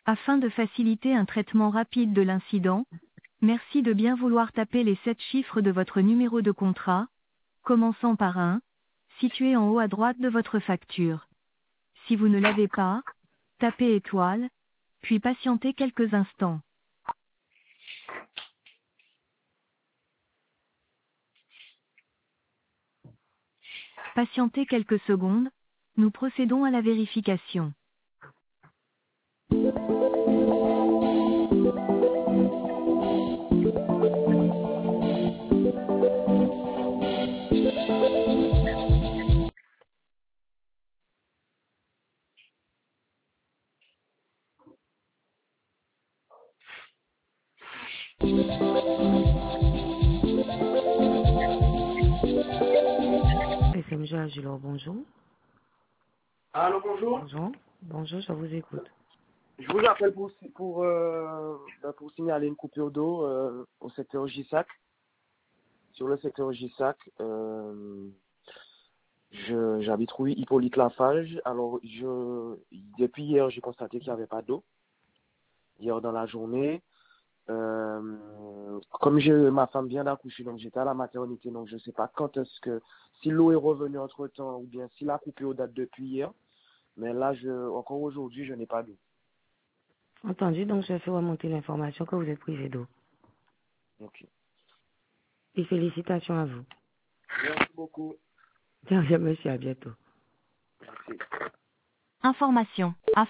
Afin de faciliter un traitement rapide de l'incident, merci de bien vouloir taper les 7 chiffres de votre numéro de contrat, commençant par 1, situé en haut à droite de votre facture. Si vous ne l'avez pas, tapez étoile, puis patientez quelques instants. Patientez quelques secondes, nous procédons à la vérification. SMG Agilor, bonjour. Allô, bonjour. Bonjour. Bonjour, je vous écoute. Je vous appelle pour signaler une coupure d'eau au secteur Gissac. Sur le secteur Gissac, j'habite rue Hippolyte Lafage. Alors, depuis hier, j'ai constaté qu'il n'y avait pas d'eau. Hier dans la journée, comme ma femme vient d'accoucher, donc j'étais à la maternité, donc je ne sais pas quand est-ce que, si l'eau est revenue entre-temps ou bien si la coupure date depuis hier. Mais là, encore aujourd'hui, je n'ai pas d'eau. Entendu, donc je fais remonter l'information que vous êtes privé d'eau. Ok. Et félicitations à vous. Merci beaucoup. Bien, monsieur, à bientôt. Merci. Information.